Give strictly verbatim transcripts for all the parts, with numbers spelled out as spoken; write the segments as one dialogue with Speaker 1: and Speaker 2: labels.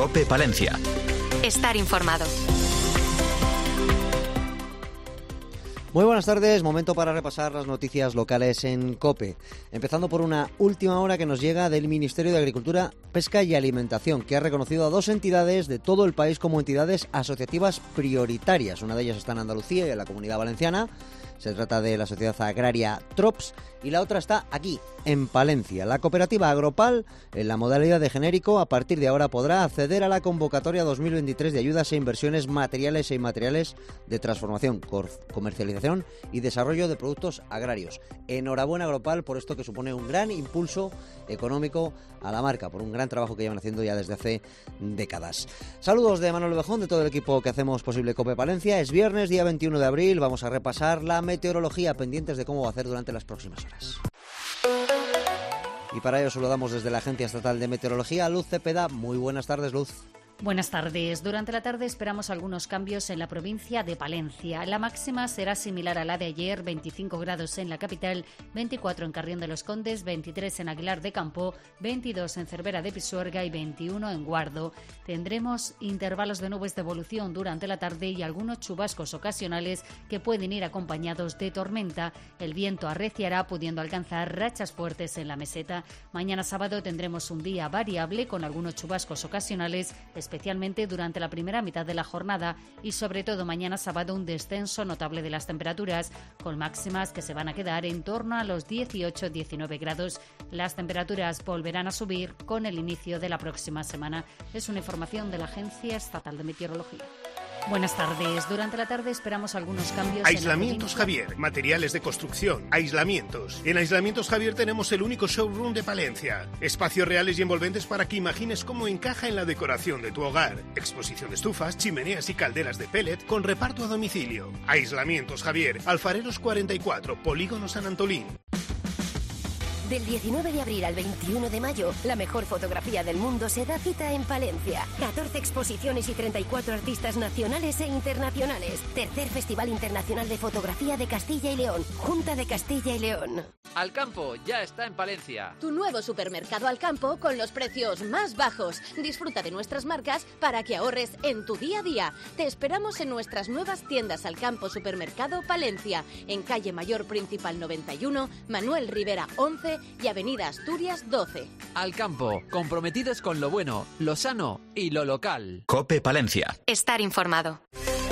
Speaker 1: COPE Palencia.
Speaker 2: Estar informado.
Speaker 3: Muy buenas tardes, momento para repasar las noticias locales en COPE. Empezando por una última hora que nos llega del Ministerio de Agricultura, Pesca y Alimentación, que ha reconocido a dos entidades de todo el país como entidades asociativas prioritarias. Una de ellas está en Andalucía y en la Comunidad Valenciana. Se trata de la sociedad agraria Trops y la otra está aquí, en Palencia. La cooperativa Agropal, en la modalidad de genérico, a partir de ahora podrá acceder a la convocatoria dos mil veintitrés de ayudas e inversiones materiales e inmateriales de transformación, comercialización y desarrollo de productos agrarios. Enhorabuena Agropal por esto que supone un gran impulso económico a la marca, por un gran trabajo que llevan haciendo ya desde hace décadas. Saludos de Manuel Bejón, de todo el equipo que hacemos posible COPE Palencia. Es viernes, día veintiuno de abril, vamos a repasar la meteorología, pendientes de cómo va a hacer durante las próximas horas. Y para ello saludamos desde la Agencia Estatal de Meteorología a Luz Cepeda. Muy buenas tardes, Luz.
Speaker 4: Buenas tardes. Durante la tarde esperamos algunos cambios en la provincia de Palencia. La máxima será similar a la de ayer, veinticinco grados en la capital, veinticuatro en Carrión de los Condes, veintitrés en Aguilar de Campo, veintidós en Cervera de Pisuerga y veintiuno en Guardo. Tendremos intervalos de nubes de evolución durante la tarde y algunos chubascos ocasionales que pueden ir acompañados de tormenta. El viento arreciará, pudiendo alcanzar rachas fuertes en la meseta. Mañana sábado tendremos un día variable con algunos chubascos ocasionales, especialmente durante la primera mitad de la jornada, y sobre todo mañana sábado un descenso notable de las temperaturas, con máximas que se van a quedar en torno a los dieciocho a diecinueve grados. Las temperaturas volverán a subir con el inicio de la próxima semana. Es una información de la Agencia Estatal de Meteorología. Buenas tardes. Durante la tarde esperamos algunos cambios.
Speaker 5: Aislamientos Javier, materiales de construcción, aislamientos. En Aislamientos Javier tenemos el único showroom de Palencia. Espacios reales y envolventes para que imagines cómo encaja en la decoración de tu hogar. Exposición de estufas, chimeneas y calderas de pellet con reparto a domicilio. Aislamientos Javier, Alfareros cuarenta y cuatro, Polígono San Antolín.
Speaker 6: Del diecinueve de abril al veintiuno de mayo, la mejor fotografía del mundo se da cita en Palencia. catorce exposiciones y treinta y cuatro artistas nacionales e internacionales. Tercer Festival Internacional de Fotografía de Castilla y León. Junta de Castilla y León.
Speaker 7: Alcampo ya está en Palencia.
Speaker 8: Tu nuevo supermercado Alcampo con los precios más bajos. Disfruta de nuestras marcas para que ahorres en tu día a día. Te esperamos en nuestras nuevas tiendas Alcampo Supermercado Palencia, en calle Mayor Principal noventa y uno, Manuel Rivera once y Avenida Asturias doce.
Speaker 7: Alcampo, comprometidos con lo bueno, lo sano y lo local.
Speaker 1: COPE Palencia.
Speaker 2: Estar informado.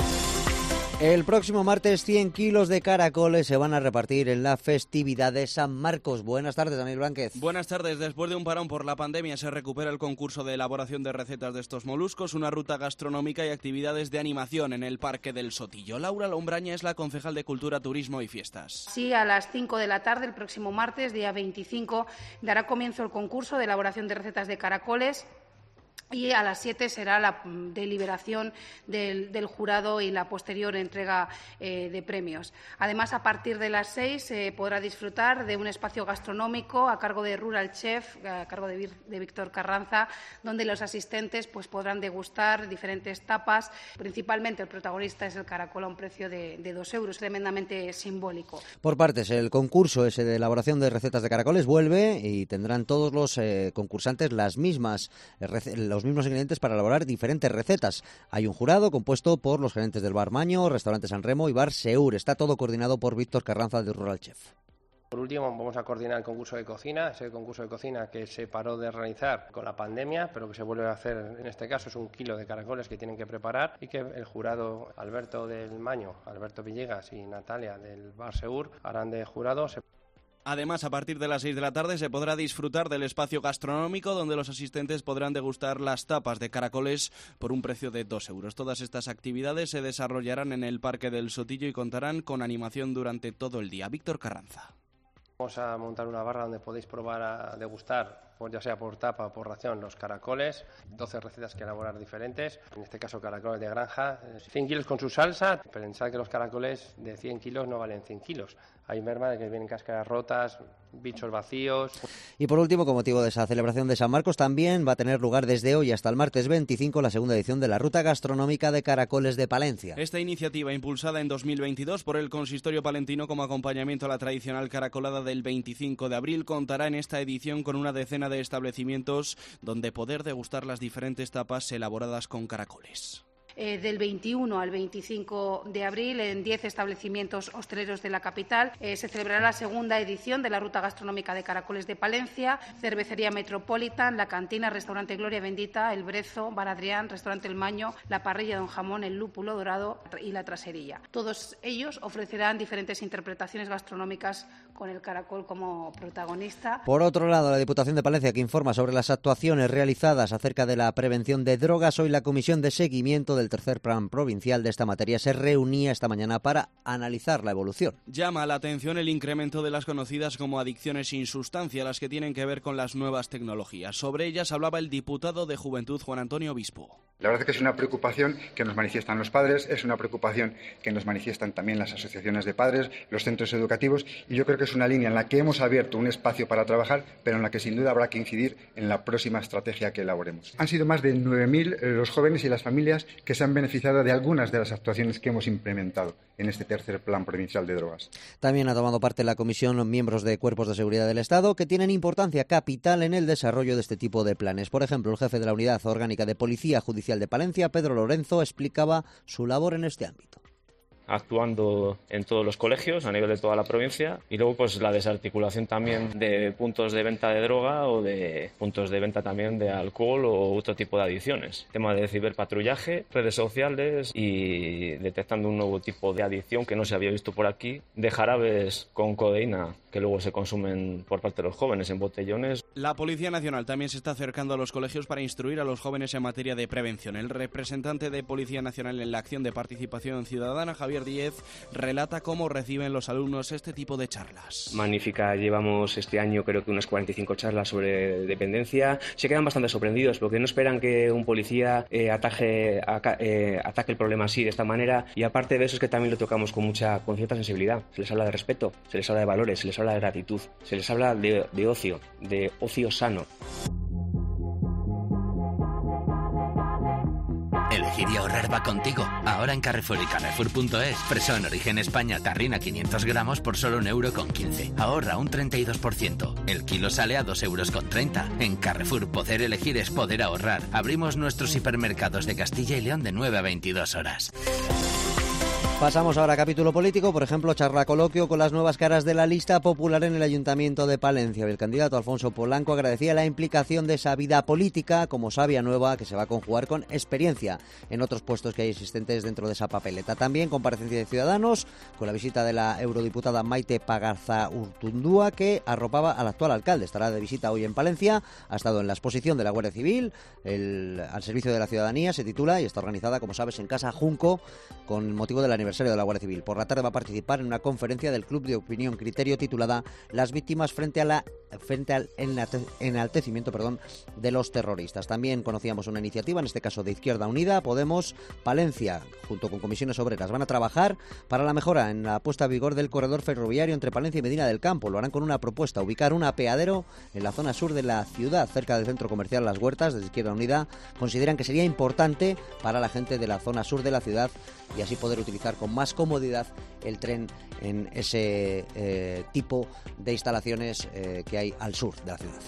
Speaker 3: El próximo martes cien kilos de caracoles se van a repartir en la festividad de San Marcos. Buenas tardes, Daniel Blánquez.
Speaker 9: Buenas tardes. Después de un parón por la pandemia se recupera el concurso de elaboración de recetas de estos moluscos, una ruta gastronómica y actividades de animación en el Parque del Sotillo. Laura Lombraña es la concejal de Cultura, Turismo y Fiestas.
Speaker 10: Sí, a las cinco de la tarde, el próximo martes, día veinticinco, dará comienzo el concurso de elaboración de recetas de caracoles. Y a las siete será la deliberación del, del jurado y la posterior entrega eh, de premios. Además, a partir de las seis se eh, podrá disfrutar de un espacio gastronómico a cargo de Rural Chef, a cargo de, de Víctor Carranza, donde los asistentes pues, podrán degustar diferentes tapas. Principalmente el protagonista es el caracol a un precio de, de dos euros, tremendamente simbólico.
Speaker 3: Por partes, el concurso ese de elaboración de recetas de caracoles vuelve y tendrán todos los eh, concursantes las mismas recetas, los mismos ingredientes para elaborar diferentes recetas. Hay un jurado compuesto por los gerentes del Bar Maño, Restaurante San Remo y Bar Seur. Está todo coordinado por Víctor Carranza de Rural Chef.
Speaker 11: Por último, vamos a coordinar el concurso de cocina, ese concurso de cocina que se paró de realizar con la pandemia, pero que se vuelve a hacer, en este caso es un kilo de caracoles que tienen que preparar y que el jurado Alberto del Maño, Alberto Villegas y Natalia del Bar Seur harán de jurados.
Speaker 9: Además, a partir de las seis de la tarde se podrá disfrutar del espacio gastronómico donde los asistentes podrán degustar las tapas de caracoles por un precio de dos euros. Todas estas actividades se desarrollarán en el Parque del Sotillo y contarán con animación durante todo el día. Víctor Carranza.
Speaker 11: Vamos a montar una barra donde podéis probar a degustar, ya sea por tapa o por ración, los caracoles. doce recetas que elaborar diferentes, en este caso caracoles de granja. cien kilos con su salsa. Pensad que los caracoles de cien kilos no valen cien kilos. hay merma de que vienen cáscaras rotas, bichos vacíos.
Speaker 3: Y por último, con motivo de esa celebración de San Marcos, también va a tener lugar desde hoy hasta el martes veinticinco la segunda edición de la Ruta Gastronómica de Caracoles de Palencia.
Speaker 9: Esta iniciativa, impulsada en dos mil veintidós por el Consistorio Palentino como acompañamiento a la tradicional caracolada del veinticinco de abril, contará en esta edición con una decena de establecimientos donde poder degustar las diferentes tapas elaboradas con caracoles.
Speaker 10: Eh, del veintiuno al veinticinco de abril en diez establecimientos hosteleros de la capital. Eh, se celebrará la segunda edición de la Ruta Gastronómica de Caracoles de Palencia, Cervecería Metropolitan, La Cantina, Restaurante Gloria Bendita, El Brezo, Bar Adrián, Restaurante El Maño, La Parrilla Don Jamón, El Lúpulo Dorado y La Traserilla. Todos ellos ofrecerán diferentes interpretaciones gastronómicas con el caracol como protagonista.
Speaker 3: Por otro lado, la Diputación de Palencia, que informa sobre las actuaciones realizadas acerca de la prevención de drogas, hoy la Comisión de Seguimiento del tercer plan provincial de esta materia se reunía esta mañana para analizar la evolución.
Speaker 9: Llama la atención el incremento de las conocidas como adicciones sin sustancia, las que tienen que ver con las nuevas tecnologías. Sobre ellas hablaba el diputado de Juventud, Juan Antonio Obispo.
Speaker 1: La verdad es que es una preocupación que nos manifiestan los padres, es una preocupación que nos manifiestan también las asociaciones de padres, los centros educativos, y yo creo que es una línea en la que hemos abierto un espacio para trabajar, pero en la que sin duda habrá que incidir en la próxima estrategia que elaboremos. Han sido más de nueve mil los jóvenes y las familias que se han beneficiado de algunas de las actuaciones que hemos implementado en este tercer plan provincial de drogas.
Speaker 3: También ha tomado parte en la comisión miembros de cuerpos de seguridad del Estado que tienen importancia capital en el desarrollo de este tipo de planes. Por ejemplo, el jefe de la Unidad Orgánica de Policía Judicial de Palencia, Pedro Lorenzo, explicaba su labor en este ámbito.
Speaker 12: Actuando en todos los colegios a nivel de toda la provincia, y luego pues la desarticulación también de puntos de venta de droga o de puntos de venta también de alcohol o otro tipo de adicciones. Tema de ciberpatrullaje, redes sociales y detectando un nuevo tipo de adicción que no se había visto por aquí, de jarabes con codeína que luego se consumen por parte de los jóvenes en botellones.
Speaker 9: La Policía Nacional también se está acercando a los colegios para instruir a los jóvenes en materia de prevención. El representante de Policía Nacional en la acción de participación ciudadana, Javier Díez, relata cómo reciben los alumnos este tipo de charlas.
Speaker 13: Magnífica, llevamos este año creo que unas cuarenta y cinco charlas sobre dependencia. Se quedan bastante sorprendidos porque no esperan que un policía eh, ataje, aca, eh, ataque el problema así, de esta manera, y aparte de eso es que también lo tocamos con mucha, con cierta sensibilidad. Se les habla de respeto, se les habla de valores, se les habla de gratitud, se les habla de, de ocio, de ocio sano.
Speaker 14: Elegir y ahorrar va contigo. Ahora en Carrefour y Carrefour punto es. Fresón Origen España Tarrina quinientos gramos por solo un euro con quince. Ahorra un treinta y dos por ciento. El kilo sale a dos euros con treinta. En Carrefour poder elegir es poder ahorrar. Abrimos nuestros hipermercados de Castilla y León de nueve a veintidós horas.
Speaker 3: Pasamos ahora a capítulo político, por ejemplo, charla coloquio con las nuevas caras de la lista popular en el Ayuntamiento de Palencia. El candidato Alfonso Polanco agradecía la implicación de esa vida política como sabia nueva que se va a conjugar con experiencia en otros puestos que hay existentes dentro de esa papeleta. También comparecencia de Ciudadanos con la visita de la eurodiputada Maite Pagazaurtundúa, que arropaba al actual alcalde. Estará de visita hoy en Palencia, ha estado en la exposición de la Guardia Civil, el, al servicio de la ciudadanía se titula, y está organizada, como sabes, en Casa Junco con motivo del aniversario de la Guardia Civil. Por la tarde va a participar en una conferencia del Club de Opinión Criterio titulada Las víctimas frente a la frente al enaltecimiento perdón, de los terroristas. También conocíamos una iniciativa, en este caso de Izquierda Unida, Podemos, Palencia, junto con comisiones obreras, van a trabajar para la mejora en la puesta a vigor del corredor ferroviario entre Palencia y Medina del Campo. Lo harán con una propuesta, ubicar un apeadero en la zona sur de la ciudad, cerca del centro comercial Las Huertas. Desde Izquierda Unida consideran que sería importante para la gente de la zona sur de la ciudad y así poder utilizar con más comodidad el tren en ese eh, tipo de instalaciones eh, que hay al sur de la ciudad.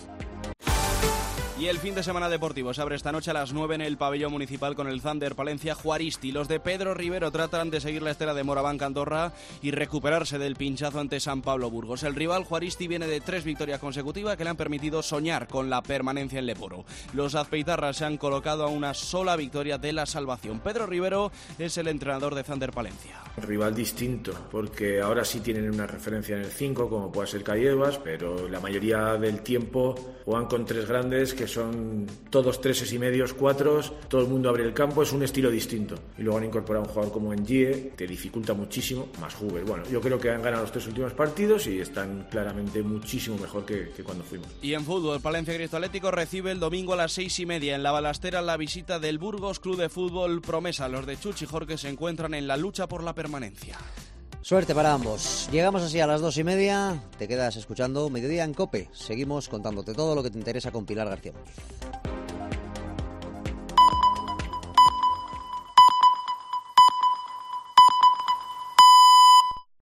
Speaker 9: Y el fin de semana deportivo se abre esta noche a las nueve en el pabellón municipal con el Thunder Palencia Juaristi. Los de Pedro Rivero tratan de seguir la estela de Moraván Andorra y recuperarse del pinchazo ante San Pablo Burgos. El rival Juaristi viene de tres victorias consecutivas que le han permitido soñar con la permanencia en Leporo. Los azpeitarras se han colocado a una sola victoria de la salvación. Pedro Rivero es el entrenador de Thunder Palencia.
Speaker 15: Un rival distinto, porque ahora sí tienen una referencia en el cinco, como puede ser Cayevas, pero la mayoría del tiempo juegan con tres grandes que son todos treses y medios, cuatros, todo el mundo abre el campo, es un estilo distinto. Y luego han incorporado a un jugador como Ngie, que dificulta muchísimo, más Huber. Bueno, yo creo que han ganado los tres últimos partidos y están claramente muchísimo mejor que, que cuando fuimos.
Speaker 9: Y en fútbol, Palencia Cristo Atlético recibe el domingo a las seis y media en la Balastera la visita del Burgos Club de Fútbol Promesa. Los de Chuchi Jorge se encuentran en la lucha por la permanencia.
Speaker 3: Suerte para ambos. Llegamos así a las dos y media. Te quedas escuchando Mediodía en COPE. Seguimos contándote todo lo que te interesa con Pilar García Muñiz.